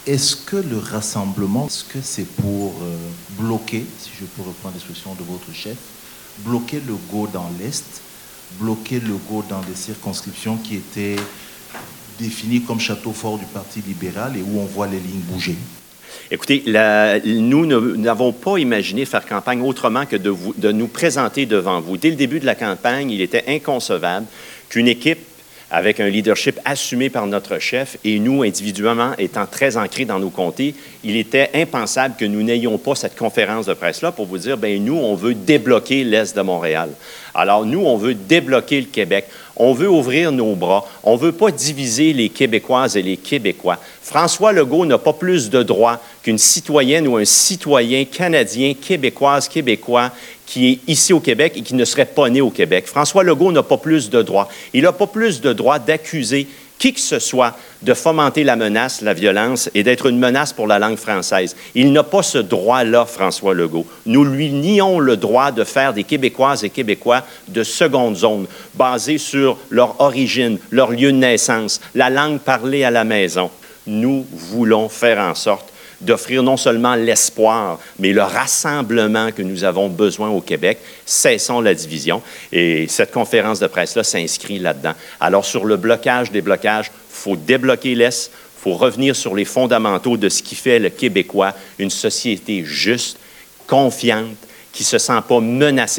Est-ce que le rassemblement, est-ce que c'est pour bloquer, si je peux reprendre l'expression de votre chef, bloquer le go dans l'Est, bloquer le go dans des circonscriptions qui étaient définies comme château fort du Parti libéral et où on voit les lignes bouger? Écoutez, nous n'avons pas imaginé faire campagne autrement que de nous présenter devant vous. Dès le début de la campagne, il était inconcevable qu'une équipe avec un leadership assumé par notre chef et nous, individuellement, étant très ancrés dans nos comtés, il était impensable que nous n'ayons pas cette conférence de presse-là pour vous dire, bien, nous, on veut débloquer l'Est de Montréal. Alors, nous, on veut débloquer le Québec. On veut ouvrir nos bras. On ne veut pas diviser les Québécoises et les Québécois. François Legault n'a pas plus de droits qu'une citoyenne ou un citoyen canadien, québécoise, québécois, qui est ici au Québec et qui ne serait pas né au Québec. François Legault n'a pas plus de droits. Il n'a pas plus de droits d'accuser qui que ce soit de fomenter la menace, la violence et d'être une menace pour la langue française. Il n'a pas ce droit-là, François Legault. Nous lui nions le droit de faire des Québécoises et Québécois de seconde zone, basés sur leur origine, leur lieu de naissance, la langue parlée à la maison. Nous voulons faire en sorte d'offrir non seulement l'espoir, mais le rassemblement que nous avons besoin au Québec. Cessons la division. Et cette conférence de presse-là s'inscrit là-dedans. Alors, sur le blocage des blocages, il faut débloquer l'Est, il faut revenir sur les fondamentaux de ce qui fait le Québécois une société juste, confiante, qui ne se sent pas menacée.